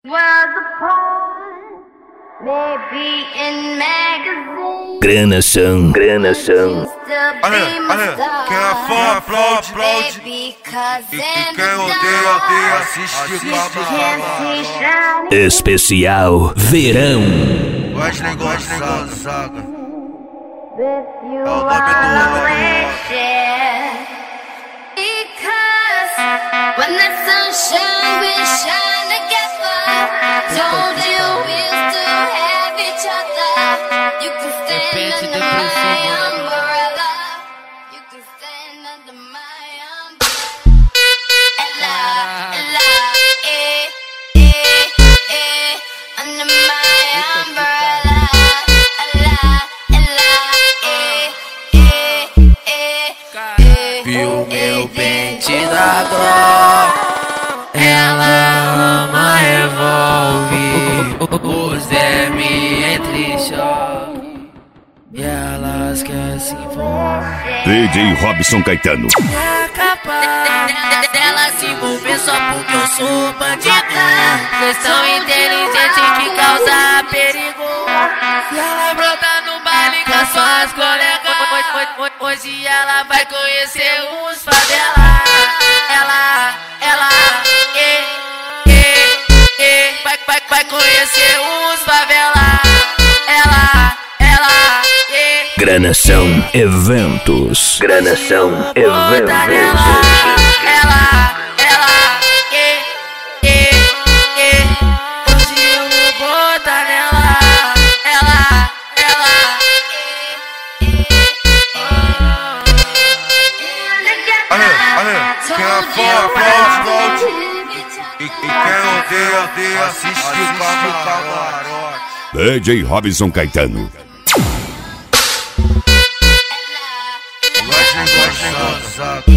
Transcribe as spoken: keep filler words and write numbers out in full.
Granação, granação. Olha, olha, quem é fã aplaude, aplaude. E, e quem odeia, odeia, assiste o Especial Verão. Wesley Gonzaga. É o nome do homem. When the sunshine we shine together. Told you we still have each other. You can stand under my umbrella. You can stand under my umbrella. Ella, eh, eh, eh, under my umbrella. Ella, ella, eh, eh, eh, eh. Viu meu pente da Glock? Ela ama revólver, os derme entre choque, e elas querem se envolver. D J Robson Caetano. É capaz dela se envolver só porque eu sou bandido. Vocês são inteligentes que causa perigo. E ela brota no baile com as suas colegas. Hoje ela vai conhecer os favela. Ela, ela, e, e, e vai, vai, vai conhecer os favela. Ela, ela, e Granação Eventos. Granação Eventos. Ela, ela, e, e, e hoje eu vou botar nela. Ela, ela, Olha, olha, quem é fã aplaude, aplaude. E, e quem odeia, odeia, assiste o camarote. D J Robson Caetano. Wesley Gonzaga.